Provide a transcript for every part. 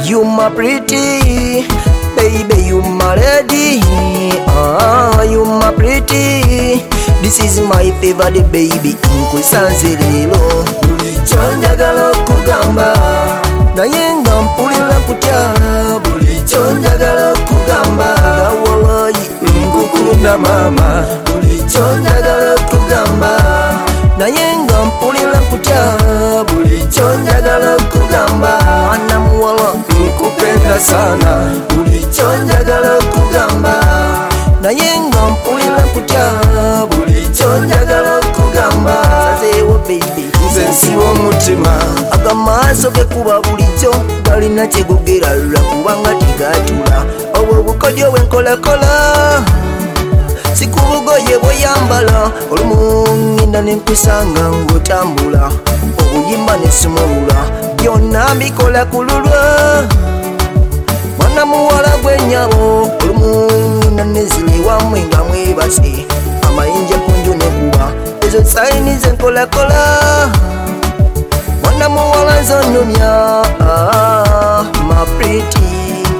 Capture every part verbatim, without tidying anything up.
You my pretty baby, you my lady. Ah, you my pretty. This is my favorite baby. Nkwisanze lero bulijjo njagala okugamba naye nga mpulira kutya. Bulijjo njagala okugamba wallahi nkukunda mama. Bulijjo njagala okugamba naye nga mpulira kutya. Bulijjo njagala okugamba mwana muwala nkupenda sana. Bulijjo njagala okugamba naye nga mpulira kutya. Bulijjo njagala okugamba sazeewo baby nze nsiba omutima. Agamaaso ge kuba bulijjo galina kyegogeralula kubanga tigatula. Obwo obukodyo bwenkolakola sikubugoye bweyambala. Olumu ngenda nenkusanga ng'otambula obuyimba nesumulula byonna mbikola kululwa. Mwana muwala gwennyabo olumu ngenda nezile wamwe nga mwebase amayinja kunju nekuba ezo sayini zenkolakola. Mwana muwala zonumya ah, my pretty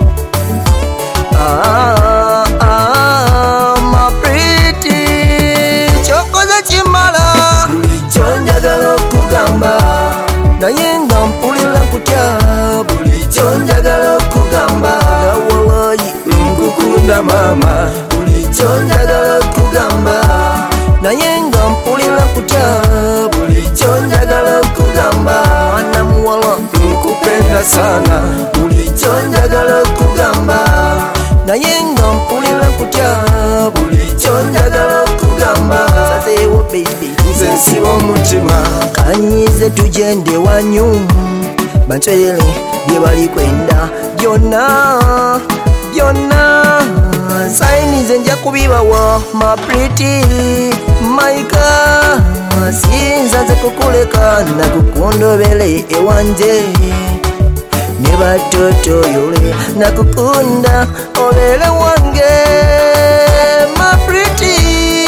ah, ah, my pretty. Chokoza chimala bulijjo njagala okugamba naye nga mpulira kutya. Bulijjo njagala okugamba wallahi nkukunda mama. Bulijjo njagala okugamba naye nga mpulira kutya. Bulijjo njagala okugamba mwana muwala nkupenda sana. Bulijjo njagala okugamba naye nga mpulira kutya. Bulijjo njagala okugamba sazeewo baby nze nsiba omutima. Kanyize tugende wanyu bancoyere bye bali kwenda byonna byonna. Sayini ze nja kubibawa my pretty maika. Sinzaze kukuleka nakukundobere ewanje ne batoto yole nakukunda obere wange my pretty.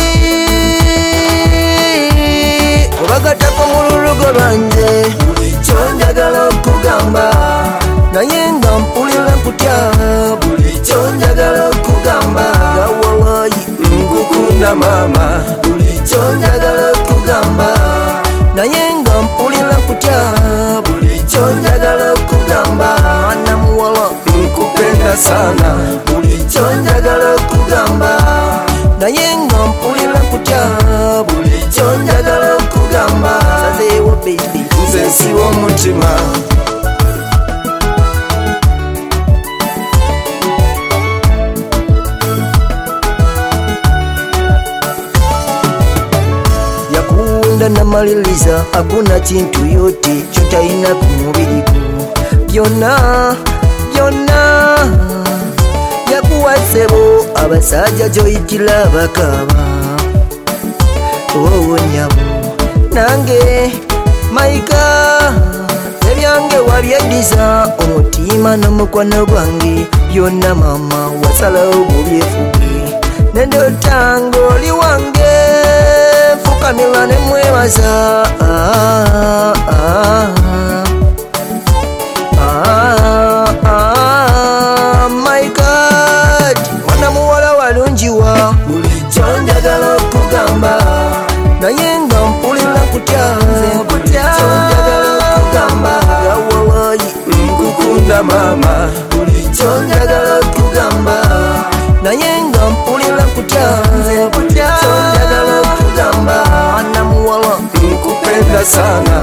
Obagatako mu lulugo lwanje. Bulijjo njagala okugamba naye nga mpulira kutya. Bulijjo njagala okugamba wallahi nkukunda mama. Bulijjo njagala okugamba naye nga mpulira kutya. Bulijjo njagala okugamba mwana muwala nkupenda sana. Bulijjo njagala okugamba naye nga mpulira kutya. Bulijjo njagala okugamba sazeewo baby nze nsiba omutima. Yakunda namaliriza hakuna kintu yote kyotalina ku mubiri gwo. Byonna byonna yakuwasebo abasajja gyoyitira bakaba. Oh nyabo nange maika ebyange wabyeddiza omutima n'omukwano gwange byonna mama wasalawo bubyefuge. Nendotanga oli wange fukamira ne mwebaza ah, ah, ah, ah, my God mwana muwala walungiwa. Bulijjo njagala okugamba naye nga mpulira kutya. Bulijjo njagala okugamba wallahi nkukunda mama. Bulijjo njagala okugamba naye nga mpulira kutya. Bulijjo njagala okugamba mwana muwala nkupenda sana.